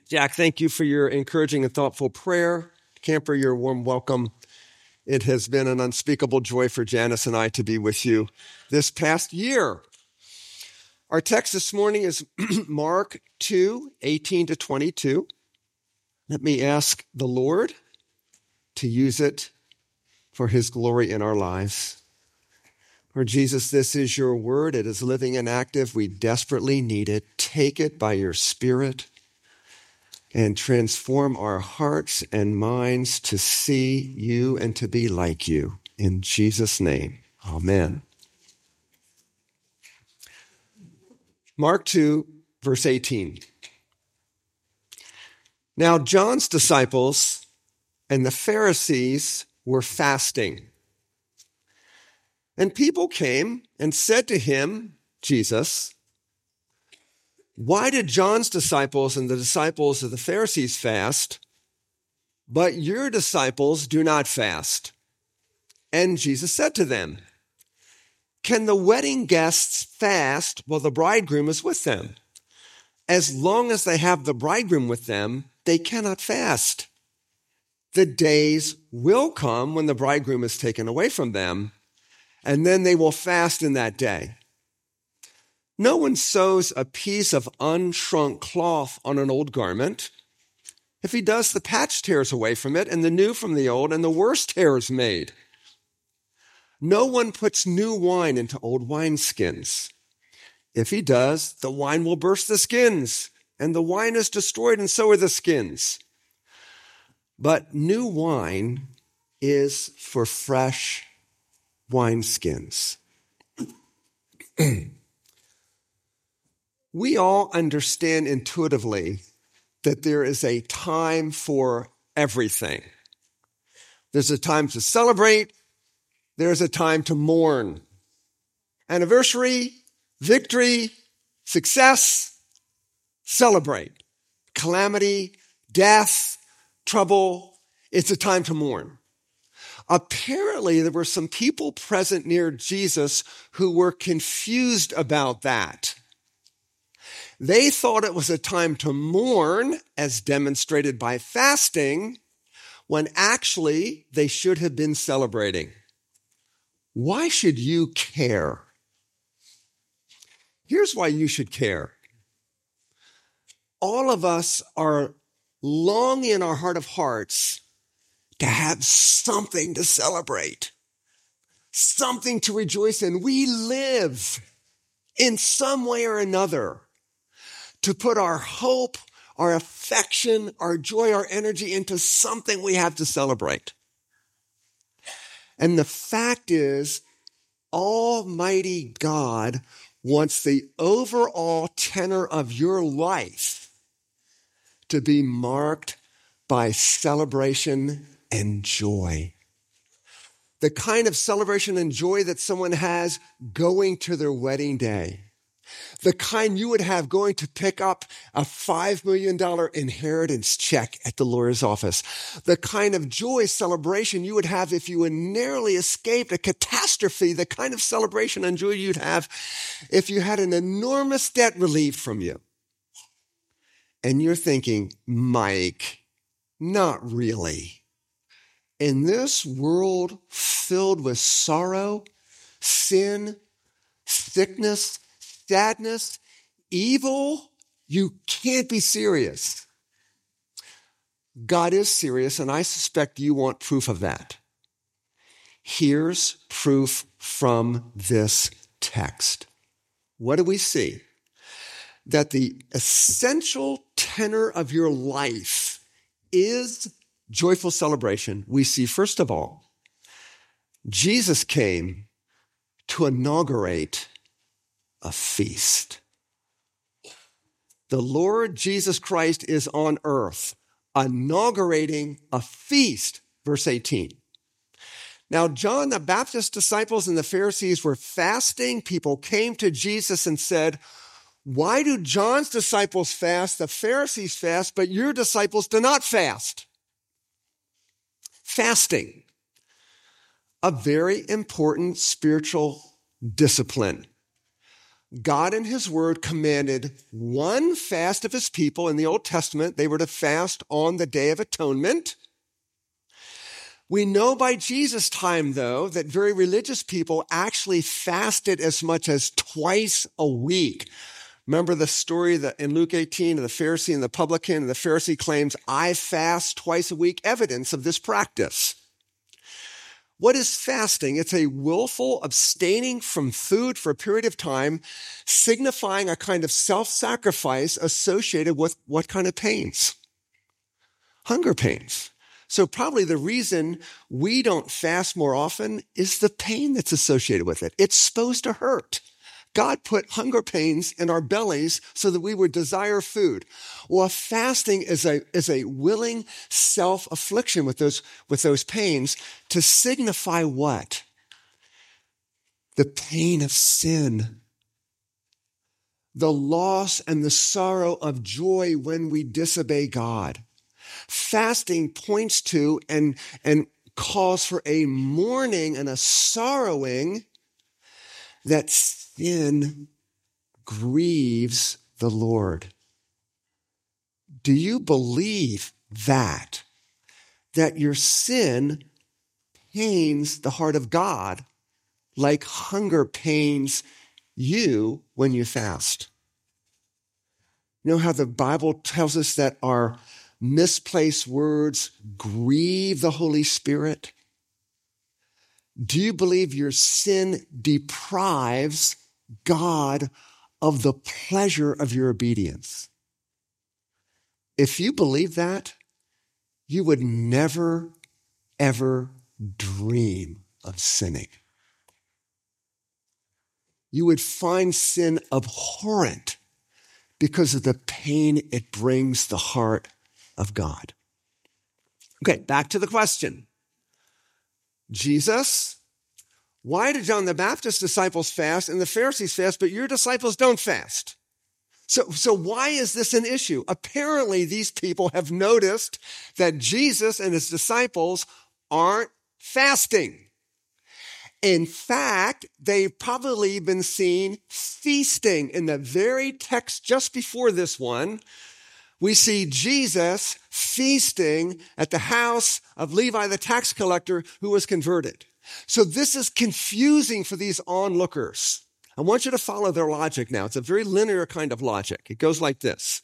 Jack, thank you for your encouraging and thoughtful prayer. Camper, your warm welcome. It has been an unspeakable joy for Janice and I to be with you this past year. Our text this morning is Mark 2:18-22. Let me ask the Lord to use it for his glory in our lives. Lord Jesus, this is your word. It is living and active. We desperately need it. Take it by your Spirit and transform our hearts and minds to see you and to be like you. In Jesus' name, amen. Mark 2, verse 18. Now John's disciples and the Pharisees were fasting. And people came and said to him, Jesus, why did John's disciples and the disciples of the Pharisees fast, but your disciples do not fast? And Jesus said to them, can the wedding guests fast while the bridegroom is with them? As long as they have the bridegroom with them, they cannot fast. The days will come when the bridegroom is taken away from them, and then they will fast in that day. No one sews a piece of unshrunk cloth on an old garment. If he does, the patch tears away from it, and the new from the old, and the worse tear is made. No one puts new wine into old wineskins. If he does, the wine will burst the skins, and the wine is destroyed, and so are the skins. But new wine is for fresh wineskins. We all understand intuitively that there is a time for everything. There's a time to celebrate. There's a time to mourn. Anniversary, victory, success, celebrate. Calamity, death, trouble, it's a time to mourn. Apparently, there were some people present near Jesus who were confused about that. They thought it was a time to mourn, as demonstrated by fasting, when actually they should have been celebrating. Why should you care? Here's why you should care. All of us are longing in our heart of hearts to have something to celebrate, something to rejoice in. We live in some way or another to put our hope, our affection, our joy, our energy into something we have to celebrate. And the fact is, Almighty God wants the overall tenor of your life to be marked by celebration and joy. The kind of celebration and joy that someone has going to their wedding day. The kind you would have going to pick up a $5 million inheritance check at the lawyer's office. The kind of joy celebration you would have if you had narrowly escaped a catastrophe. The kind of celebration and joy you'd have if you had an enormous debt relieved from you. And you're thinking, Mike, not really. In this world filled with sorrow, sin, sickness, sadness, evil, you can't be serious. God is serious, and I suspect you want proof of that. Here's proof from this text. What do we see? That the essential tenor of your life is joyful celebration. We see, first of all, Jesus came to inaugurate a feast. The Lord Jesus Christ is on earth, inaugurating a feast, verse 18. Now, John the Baptist's disciples and the Pharisees were fasting. People came to Jesus and said, why do John's disciples fast, the Pharisees fast, but your disciples do not fast? Fasting, a very important spiritual discipline. God in his word commanded one fast of his people in the Old Testament. They were to fast on the Day of Atonement. We know by Jesus' time, though, that very religious people actually fasted as much as twice a week. Remember the story that in Luke 18 of the Pharisee and the publican, and the Pharisee claims, I fast twice a week, evidence of this practice. What is fasting? It's a willful abstaining from food for a period of time, signifying a kind of self-sacrifice associated with what kind of pains? Hunger pains. So probably the reason we don't fast more often is the pain that's associated with it. It's supposed to hurt. God put hunger pains in our bellies so that we would desire food. Well, fasting is a willing self-affliction with those pains to signify what? The pain of sin. The loss and the sorrow of joy when we disobey God. Fasting points to and calls for a mourning and a sorrowing that sin grieves the Lord. Do you believe that your sin pains the heart of God like hunger pains you when you fast? You know how the Bible tells us that our misplaced words grieve the Holy Spirit? Do you believe your sin deprives God of the pleasure of your obedience? If you believe that, you would never, ever dream of sinning. You would find sin abhorrent because of the pain it brings the heart of God. Okay, back to the question. Jesus, why did John the Baptist's disciples fast and the Pharisees fast, but your disciples don't fast? So why is this an issue? Apparently, these people have noticed that Jesus and his disciples aren't fasting. In fact, they've probably been seen feasting. In the very text just before this one, we see Jesus feasting at the house of Levi the tax collector who was converted. So this is confusing for these onlookers. I want you to follow their logic now. It's a very linear kind of logic. It goes like this.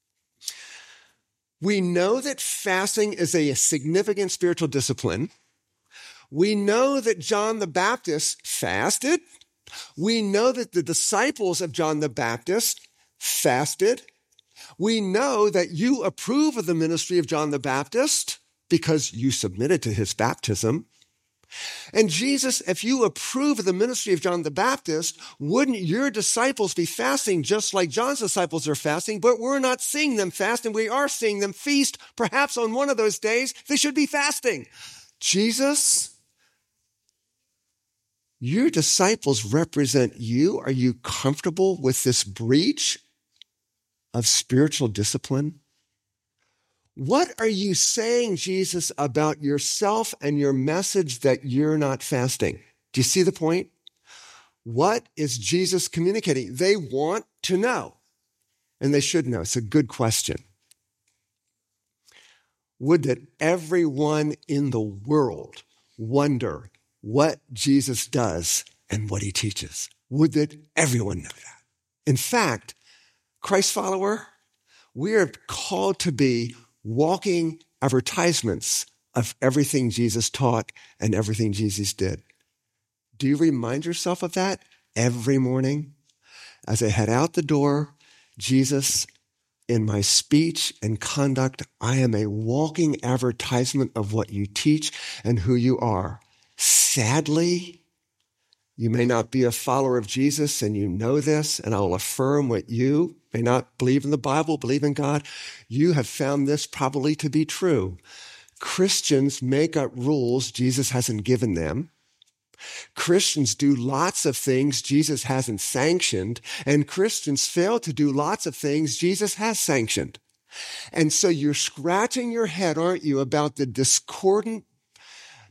We know that fasting is a significant spiritual discipline. We know that John the Baptist fasted. We know that the disciples of John the Baptist fasted. We know that you approve of the ministry of John the Baptist because you submitted to his baptism. And Jesus, if you approve of the ministry of John the Baptist, wouldn't your disciples be fasting just like John's disciples are fasting? But we're not seeing them fast, and we are seeing them feast. Perhaps on one of those days, they should be fasting. Jesus, your disciples represent you. Are you comfortable with this breach of spiritual discipline? What are you saying, Jesus, about yourself and your message that you're not fasting? Do you see the point? What is Jesus communicating? They want to know, and they should know. It's a good question. Would that everyone in the world wonder what Jesus does and what he teaches? Would that everyone know that? In fact, Christ follower, we are called to be walking advertisements of everything Jesus taught and everything Jesus did. Do you remind yourself of that every morning? As I head out the door, Jesus, in my speech and conduct, I am a walking advertisement of what you teach and who you are. Sadly, you may not be a follower of Jesus, and you know this, and I will affirm what you may not believe in the Bible, believe in God. You have found this probably to be true. Christians make up rules Jesus hasn't given them. Christians do lots of things Jesus hasn't sanctioned, and Christians fail to do lots of things Jesus has sanctioned. And so you're scratching your head, aren't you, about the discordant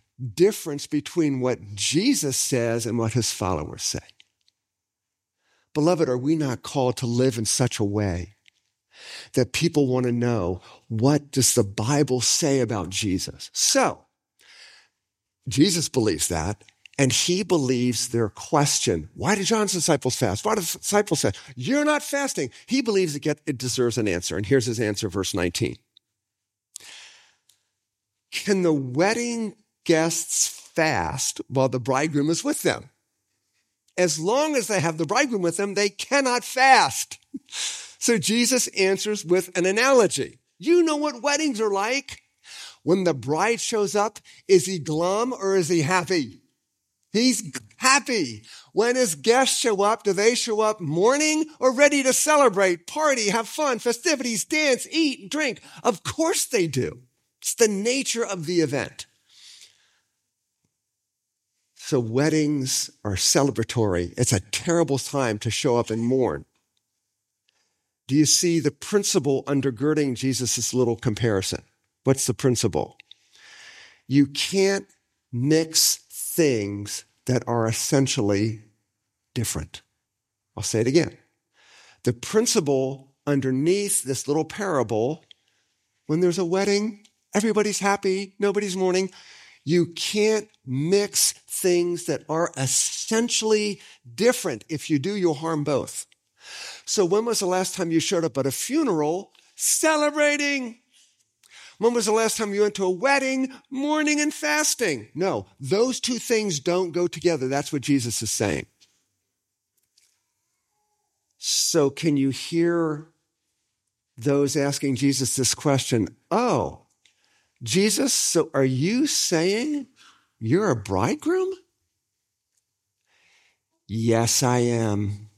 difference between what Jesus says and what his followers say. Beloved, are we not called to live in such a way that people want to know, what does the Bible say about Jesus? So, Jesus believes that, and he believes their question. Why did John's disciples fast? Why did the disciples say, you're not fasting? He believes it deserves an answer. And here's his answer, verse 19. Can the wedding guests fast while the bridegroom is with them? As long as they have the bridegroom with them, they cannot fast. So Jesus answers with an analogy. You know what weddings are like. When the bride shows up, is he glum or is he happy? He's happy. When his guests show up, do they show up mourning or ready to celebrate, party, have fun, festivities, dance, eat, drink? Of course they do. It's the nature of the event. So weddings are celebratory. It's a terrible time to show up and mourn. Do you see the principle undergirding Jesus' little comparison? What's the principle? You can't mix things that are essentially different. I'll say it again. The principle underneath this little parable, when there's a wedding, everybody's happy, nobody's mourning. You can't mix things that are essentially different. If you do, you'll harm both. So when was the last time you showed up at a funeral celebrating? When was the last time you went to a wedding, mourning and fasting? No, those two things don't go together. That's what Jesus is saying. So can you hear those asking Jesus this question? Oh, Jesus, so are you saying you're a bridegroom? Yes, I am.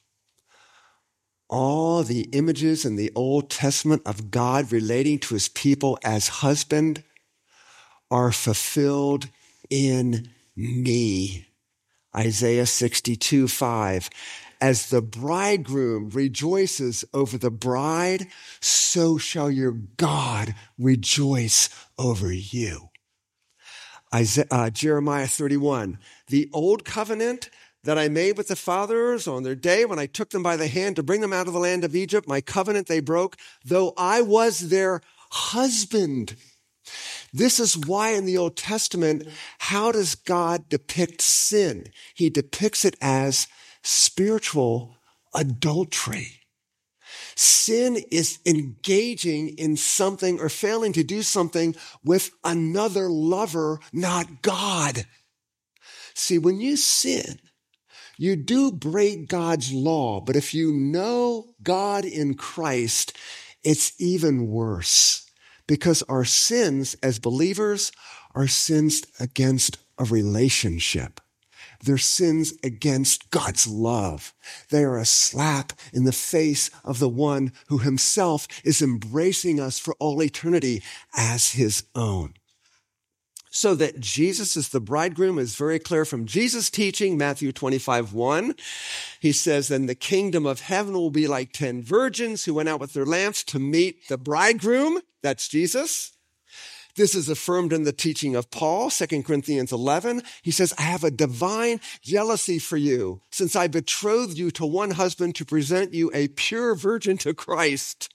All the images in the Old Testament of God relating to his people as husband are fulfilled in me. Isaiah 62:5. As the bridegroom rejoices over the bride, so shall your God rejoice over you. Jeremiah 31. The old covenant that I made with the fathers on their day when I took them by the hand to bring them out of the land of Egypt, my covenant they broke, though I was their husband. This is why in the Old Testament, how does God depict sin? He depicts it as spiritual adultery. Sin is engaging in something or failing to do something with another lover, not God. See, when you sin, you do break God's law, but if you know God in Christ, it's even worse because our sins as believers are sins against a relationship. They're sins against God's love. They are a slap in the face of the one who himself is embracing us for all eternity as his own. So that Jesus is the bridegroom is very clear from Jesus' teaching, Matthew 25:1. He says, then the kingdom of heaven will be like 10 virgins who went out with their lamps to meet the bridegroom. That's Jesus. This is affirmed in the teaching of Paul, 2 Corinthians 11. He says, I have a divine jealousy for you, since I betrothed you to one husband to present you a pure virgin to Christ.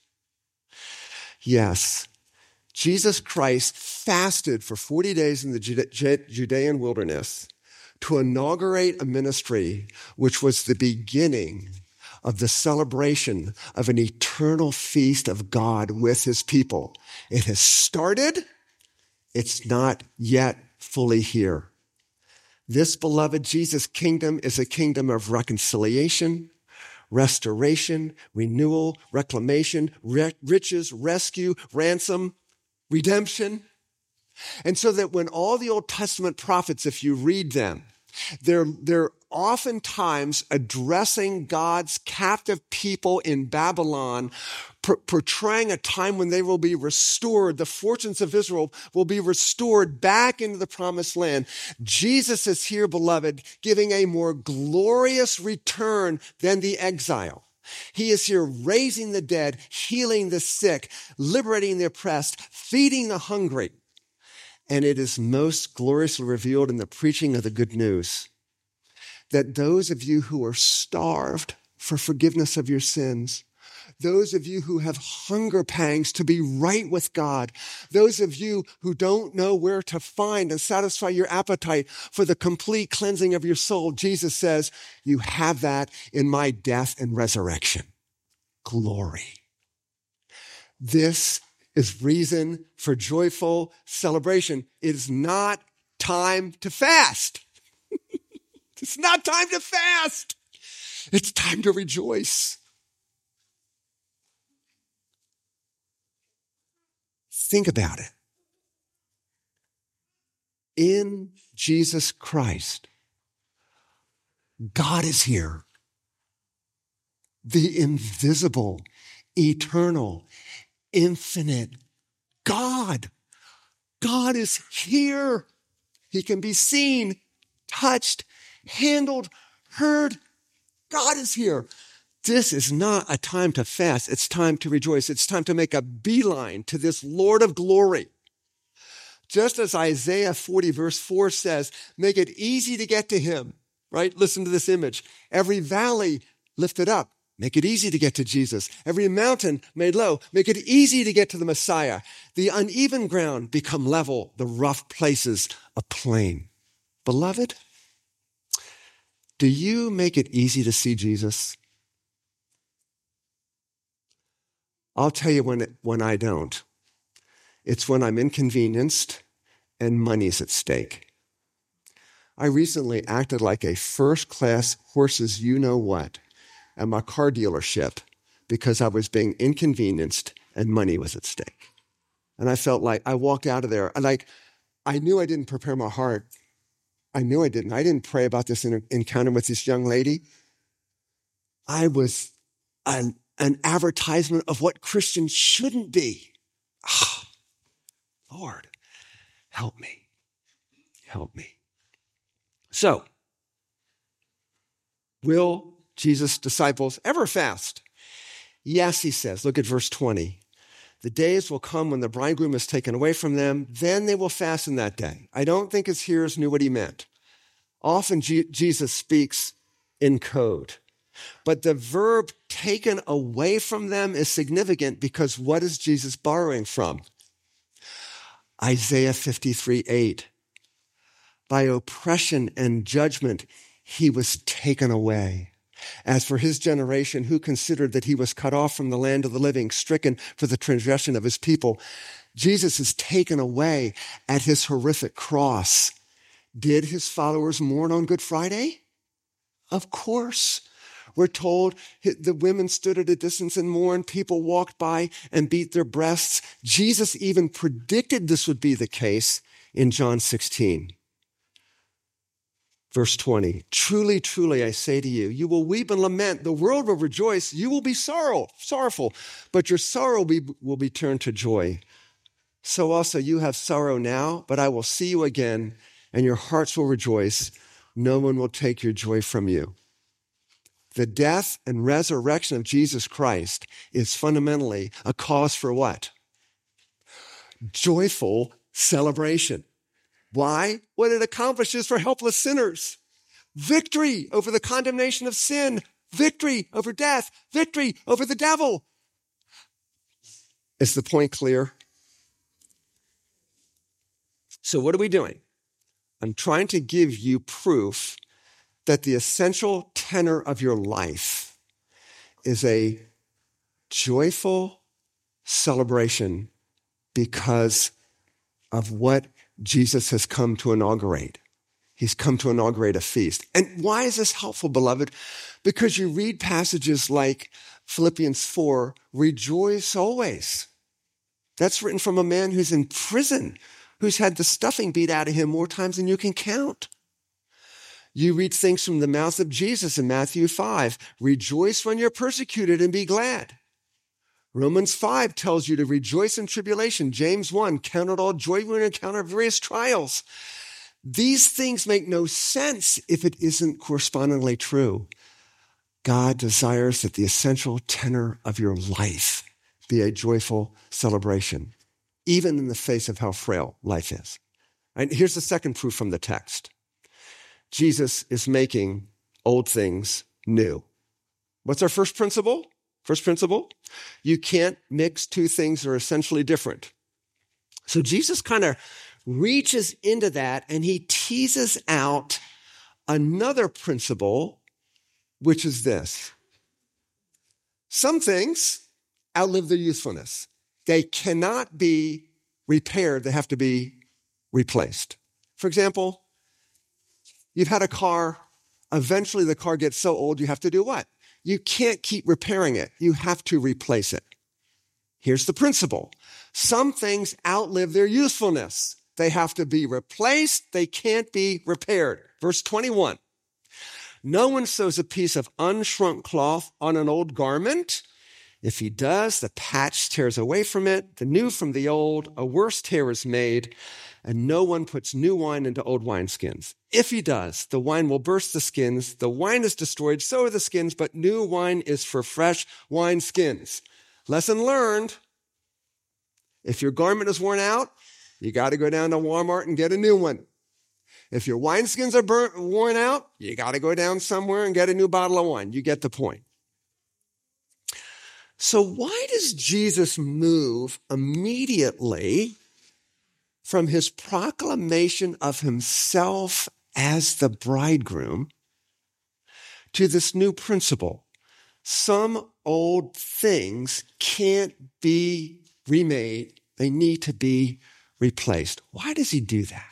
Yes, Jesus Christ fasted for 40 days in the Judean wilderness to inaugurate a ministry which was the beginning of the celebration of an eternal feast of God with his people. It has started. It's not yet fully here. This beloved Jesus kingdom is a kingdom of reconciliation, restoration, renewal, reclamation, riches, rescue, ransom, redemption. And so that when all the Old Testament prophets, if you read them, they're oftentimes addressing God's captive people in Babylon, portraying a time when they will be restored. The fortunes of Israel will be restored back into the promised land. Jesus is here, beloved, giving a more glorious return than the exile. He is here raising the dead, healing the sick, liberating the oppressed, feeding the hungry. And it is most gloriously revealed in the preaching of the good news that those of you who are starved for forgiveness of your sins. Those of you who have hunger pangs to be right with God. Those of you who don't know where to find and satisfy your appetite for the complete cleansing of your soul. Jesus says, you have that in my death and resurrection. Glory. This is reason for joyful celebration. It is not time to fast. It's not time to fast. It's time to rejoice. Think about it. In Jesus Christ, God is here. The invisible, eternal, infinite God. God is here. He can be seen, touched, handled, heard. God is here. This is not a time to fast. It's time to rejoice. It's time to make a beeline to this Lord of glory. Just as Isaiah 40 verse 4 says, make it easy to get to him, right? Listen to this image. Every valley lifted up. Make it easy to get to Jesus. Every mountain made low. Make it easy to get to the Messiah. The uneven ground become level. The rough places a plain. Beloved, do you make it easy to see Jesus? I'll tell you when I don't. It's when I'm inconvenienced and money's at stake. I recently acted like a first-class horses you-know-what at my car dealership because I was being inconvenienced and money was at stake. And I felt like I walked out of there, I knew I didn't prepare my heart. I knew I didn't. I didn't pray about this encounter with this young lady. I was an advertisement of what Christians shouldn't be. Oh, Lord, help me. Help me. So, will Jesus' disciples ever fast? Yes, he says. Look at verse 20. The days will come when the bridegroom is taken away from them. Then they will fast in that day. I don't think his hearers knew what he meant. Often Jesus speaks in code. But the verb taken away from them is significant because what is Jesus borrowing from? Isaiah 53:8. By oppression and judgment, he was taken away. As for his generation, who considered that he was cut off from the land of the living, stricken for the transgression of his people, Jesus is taken away at his horrific cross. Did his followers mourn on Good Friday? Of course. We're told the women stood at a distance and mourned. People walked by and beat their breasts. Jesus even predicted this would be the case in John 16. Verse 20, truly, truly, I say to you, you will weep and lament. The world will rejoice. You will be sorrowful, but your sorrow will be turned to joy. So also you have sorrow now, but I will see you again, and your hearts will rejoice. No one will take your joy from you. The death and resurrection of Jesus Christ is fundamentally a cause for what? Joyful celebration. Why? What it accomplishes for helpless sinners. Victory over the condemnation of sin. Victory over death. Victory over the devil. Is the point clear? So what are we doing? I'm trying to give you proof that the essential tenor of your life is a joyful celebration because of what Jesus has come to inaugurate. He's come to inaugurate a feast. And why is this helpful, beloved? Because you read passages like Philippians 4, rejoice always. That's written from a man who's in prison, who's had the stuffing beat out of him more times than you can count. You read things from the mouth of Jesus in Matthew 5. Rejoice when you're persecuted and be glad. Romans 5 tells you to rejoice in tribulation. James 1, count it all joy when you encounter various trials. These things make no sense if it isn't correspondingly true. God desires that the essential tenor of your life be a joyful celebration, even in the face of how frail life is. And here's the second proof from the text. Jesus is making old things new. What's our first principle? First principle, you can't mix two things that are essentially different. So Jesus kind of reaches into that and he teases out another principle, which is this. Some things outlive their usefulness. They cannot be repaired. They have to be replaced. For example, you've had a car. Eventually the car gets so old, you have to do what? You can't keep repairing it. You have to replace it. Here's the principle. Some things outlive their usefulness. They have to be replaced. They can't be repaired. Verse 21. No one sews a piece of unshrunk cloth on an old garment. If he does, the patch tears away from it, the new from the old, a worse tear is made, and no one puts new wine into old wineskins. If he does, the wine will burst the skins, the wine is destroyed, so are the skins, but new wine is for fresh wineskins. Lesson learned. If your garment is worn out, you got to go down to Walmart and get a new one. If your wineskins are worn out, you got to go down somewhere and get a new bottle of wine. You get the point. So why does Jesus move immediately from his proclamation of himself as the bridegroom to this new principle? Some old things can't be remade. They need to be replaced. Why does he do that?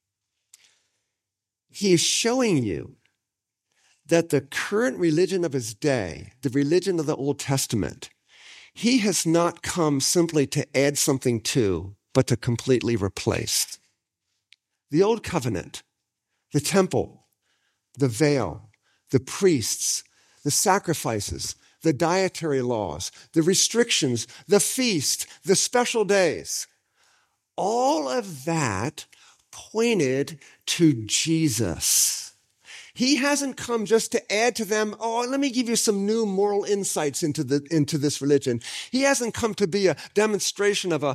He is showing you that the current religion of his day, the religion of the Old Testament, he has not come simply to add something to, but to completely replace. The Old Covenant, the temple, the veil, the priests, the sacrifices, the dietary laws, the restrictions, the feast, the special days, all of that pointed to Jesus. He hasn't come just to add to them, let me give you some new moral insights into this religion. He hasn't come to be a demonstration of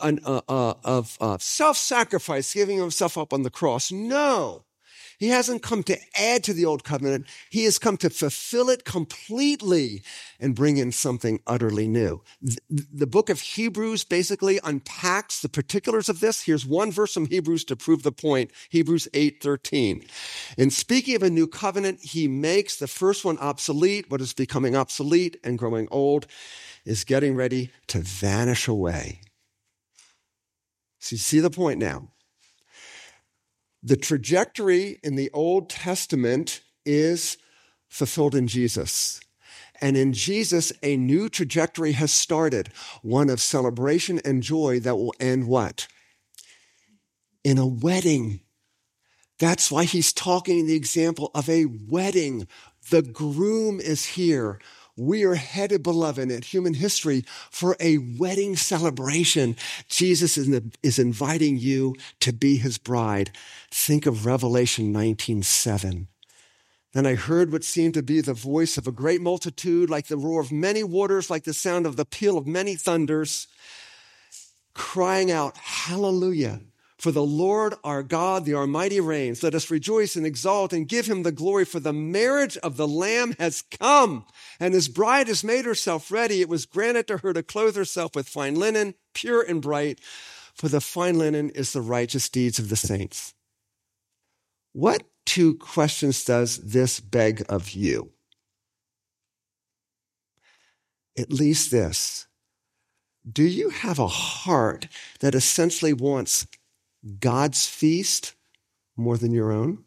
self-sacrifice, giving himself up on the cross. No. He hasn't come to add to the old covenant. He has come to fulfill it completely and bring in something utterly new. The book of Hebrews basically unpacks the particulars of this. Here's one verse from Hebrews to prove the point. Hebrews 8:13. In speaking of a new covenant, he makes the first one obsolete. What is becoming obsolete and growing old is getting ready to vanish away. So you see the point now. The trajectory in the Old Testament is fulfilled in Jesus. And in Jesus, a new trajectory has started, one of celebration and joy that will end what? In a wedding. That's why he's talking the example of a wedding. The groom is here. We are headed, beloved, in human history for a wedding celebration. Jesus is inviting you to be his bride. Think of Revelation 19:7. Then I heard what seemed to be the voice of a great multitude, like the roar of many waters, like the sound of the peal of many thunders, crying out, Hallelujah! For the Lord our God, the Almighty reigns. Let us rejoice and exalt and give him the glory, for the marriage of the Lamb has come, and his bride has made herself ready. It was granted to her to clothe herself with fine linen, pure and bright, for the fine linen is the righteous deeds of the saints. What two questions does this beg of you? At least this. Do you have a heart that essentially wants God's feast more than your own?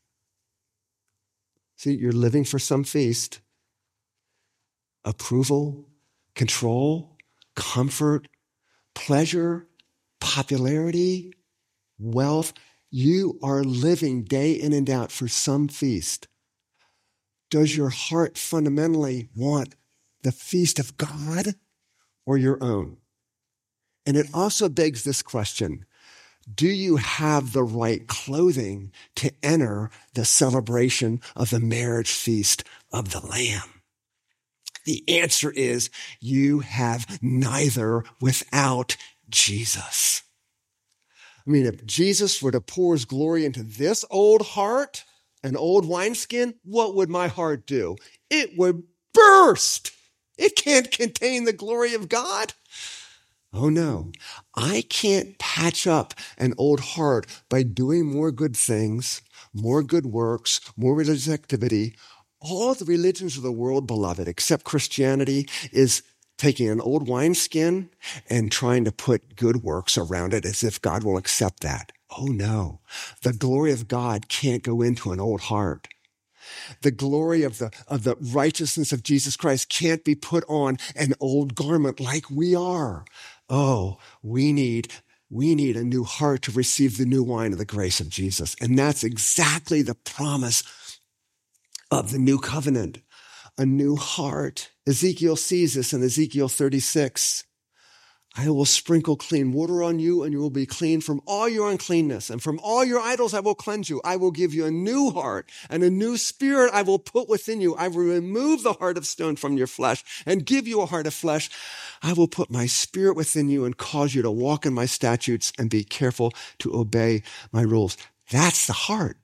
See, you're living for some feast. Approval, control, comfort, pleasure, popularity, wealth. You are living day in and out for some feast. Does your heart fundamentally want the feast of God or your own? And it also begs this question. Do you have the right clothing to enter the celebration of the marriage feast of the Lamb? The answer is you have neither without Jesus. I mean, if Jesus were to pour his glory into this old heart, an old wineskin, what would my heart do? It would burst. It can't contain the glory of God. Oh no, I can't patch up an old heart by doing more good things, more good works, more religious activity. All the religions of the world, beloved, except Christianity, is taking an old wineskin and trying to put good works around it as if God will accept that. Oh no, the glory of God can't go into an old heart. The glory of the righteousness of Jesus Christ can't be put on an old garment like we are. Oh, we need a new heart to receive the new wine of the grace of Jesus. And that's exactly the promise of the new covenant, a new heart. Ezekiel sees this in Ezekiel 36. I will sprinkle clean water on you, and you will be clean from all your uncleanness. And from all your idols I will cleanse you. I will give you a new heart, and a new spirit I will put within you. I will remove the heart of stone from your flesh and give you a heart of flesh. I will put my spirit within you and cause you to walk in my statutes and be careful to obey my rules. That's the heart.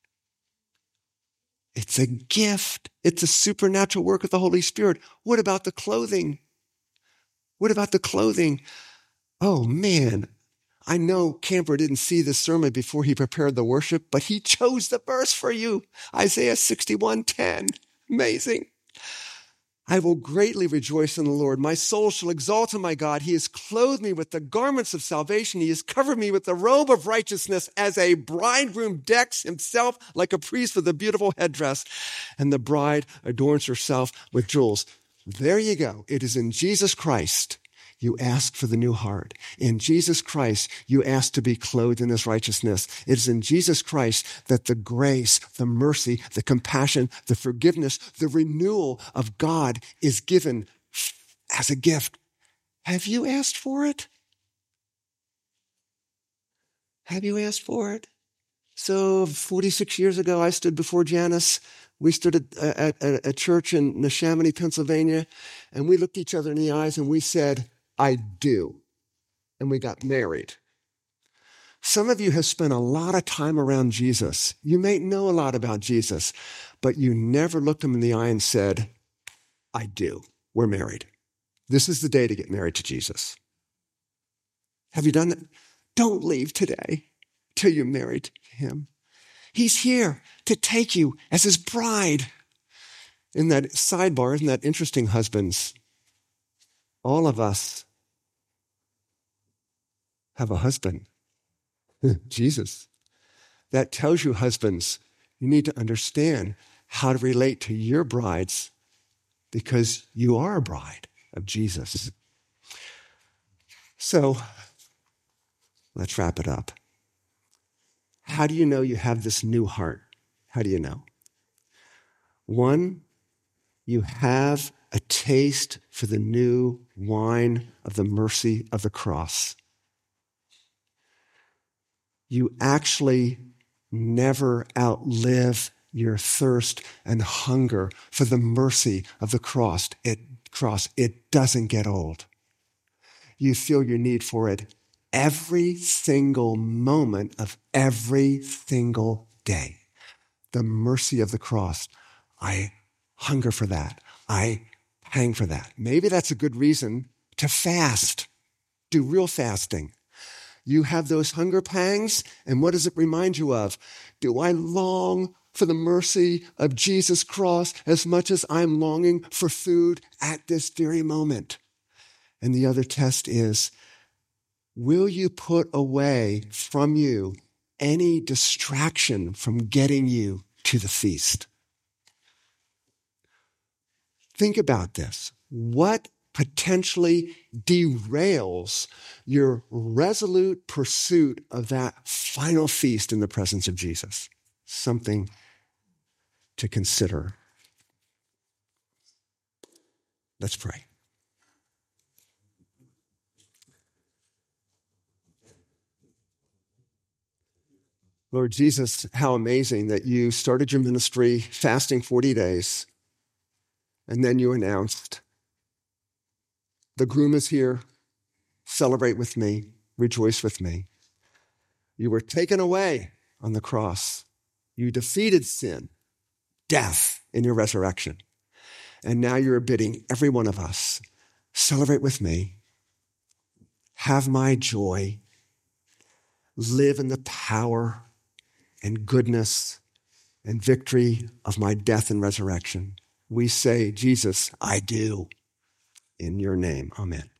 It's a gift. It's a supernatural work of the Holy Spirit. What about the clothing? What about the clothing? Oh man, I know Camper didn't see this sermon before he prepared the worship, but he chose the verse for you. Isaiah 61:10. Amazing. I will greatly rejoice in the Lord. My soul shall exalt in my God. He has clothed me with the garments of salvation. He has covered me with the robe of righteousness, as a bridegroom decks himself like a priest with a beautiful headdress, and the bride adorns herself with jewels. There you go. It is in Jesus Christ you ask for the new heart. In Jesus Christ, you ask to be clothed in his righteousness. It is in Jesus Christ that the grace, the mercy, the compassion, the forgiveness, the renewal of God is given as a gift. Have you asked for it? Have you asked for it? So 46 years ago, I stood before Janice. We stood at a church in Neshaminy, Pennsylvania, and we looked each other in the eyes and we said, I do. And we got married. Some of you have spent a lot of time around Jesus. You may know a lot about Jesus, but you never looked him in the eye and said, I do. We're married. This is the day to get married to Jesus. Have you done that? Don't leave today till you're married to him. He's here to take you as his bride. In that sidebar, isn't that interesting, husbands? All of us have a husband, Jesus. That tells you, husbands, you need to understand how to relate to your brides because you are a bride of Jesus. So let's wrap it up. How do you know you have this new heart? How do you know? One, you have a taste for the new wine of the mercy of the cross. You actually never outlive your thirst and hunger for the mercy of the cross. It doesn't get old. You feel your need for it every single moment of every single day. The mercy of the cross. I hunger for that. I pang for that. Maybe that's a good reason to fast. Do real fasting. You have those hunger pangs, and what does it remind you of? Do I long for the mercy of Jesus' cross as much as I'm longing for food at this very moment? And the other test is, will you put away from you any distraction from getting you to the feast? Think about this. What potentially derails your resolute pursuit of that final feast in the presence of Jesus? Something to consider. Let's pray. Lord Jesus, how amazing that you started your ministry fasting 40 days, and then you announced, the groom is here, celebrate with me, rejoice with me. You were taken away on the cross. You defeated sin, death in your resurrection. And now you're bidding every one of us, celebrate with me, have my joy, live in the power and goodness and victory of my death and resurrection. We say, Jesus, I do. In your name, amen.